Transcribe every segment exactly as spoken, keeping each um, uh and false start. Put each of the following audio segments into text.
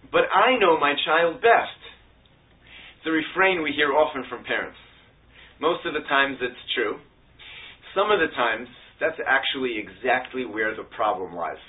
but I know my child best. It's a refrain we hear often from parents. Most of the times it's true. Some of the times, that's actually exactly where the problem lies.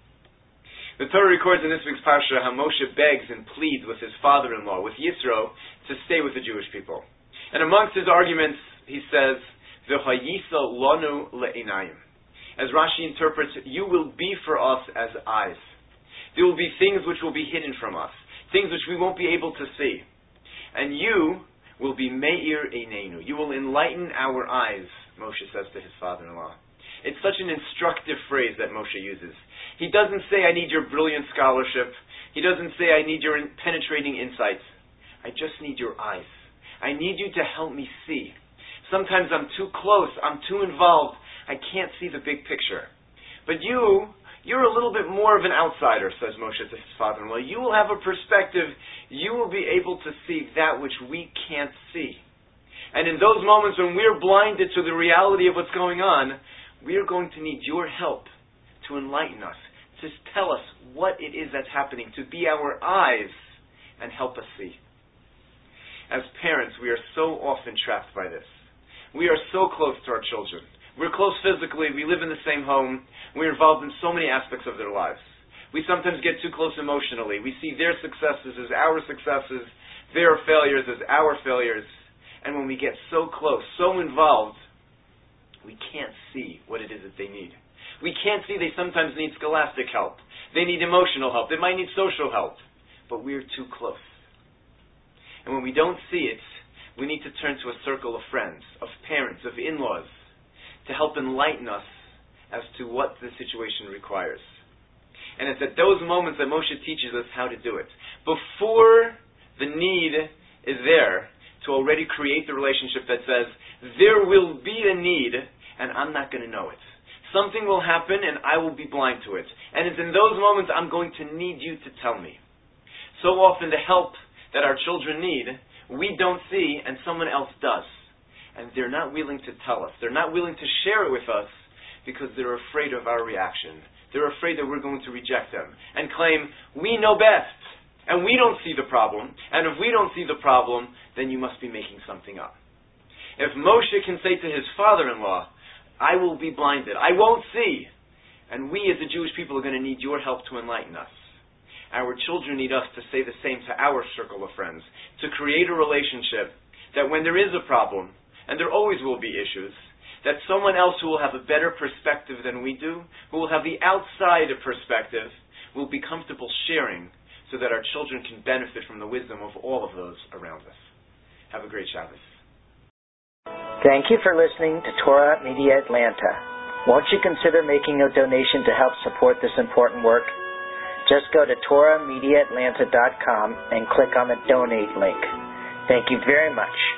The Torah records in this week's Parsha how Moshe begs and pleads with his father-in-law, with Yisro, to stay with the Jewish people. And amongst his arguments, he says, V'chayisa lanu le'inayim. As Rashi interprets, you will be for us as eyes. There will be things which will be hidden from us, things which we won't be able to see. And you will be me'ir einenu. You will enlighten our eyes, Moshe says to his father-in-law. It's such an instructive phrase that Moshe uses. He doesn't say, I need your brilliant scholarship. He doesn't say, I need your penetrating insights. I just need your eyes. I need you to help me see. Sometimes I'm too close, I'm too involved, I can't see the big picture. But you, you're a little bit more of an outsider, says Moshe to his father-in-law. You will have a perspective. You will be able to see that which we can't see. And in those moments when we're blinded to the reality of what's going on, we are going to need your help to enlighten us, to tell us what it is that's happening, to be our eyes and help us see. As parents, we are so often trapped by this. We are so close to our children. We're close physically. We live in the same home. We're involved in so many aspects of their lives. We sometimes get too close emotionally. We see their successes as our successes, their failures as our failures. And when we get so close, so involved, we can't see what it is that they need. We can't see they sometimes need scholastic help. They need emotional help. They might need social help. But we're too close. And when we don't see it, we need to turn to a circle of friends, of parents, of in-laws, to help enlighten us as to what the situation requires. And it's at those moments that Moshe teaches us how to do it. Before the need is there, to already create the relationship that says, there will be a need, and I'm not going to know it. Something will happen, and I will be blind to it. And it's in those moments I'm going to need you to tell me. So often the help that our children need, we don't see, and someone else does. And they're not willing to tell us. They're not willing to share it with us because they're afraid of our reaction. They're afraid that we're going to reject them and claim, we know best, and we don't see the problem, and if we don't see the problem, then you must be making something up. If Moshe can say to his father-in-law, I will be blinded, I won't see, and we as the Jewish people are going to need your help to enlighten us. Our children need us to say the same to our circle of friends, to create a relationship that when there is a problem, and there always will be issues, that someone else who will have a better perspective than we do, who will have the outside perspective, will be comfortable sharing so that our children can benefit from the wisdom of all of those around us. Have a great Shabbos. Thank you for listening to Torah Media Atlanta. Won't you consider making a donation to help support this important work? Just go to Torah Media Atlanta dot com and click on the donate link. Thank you very much.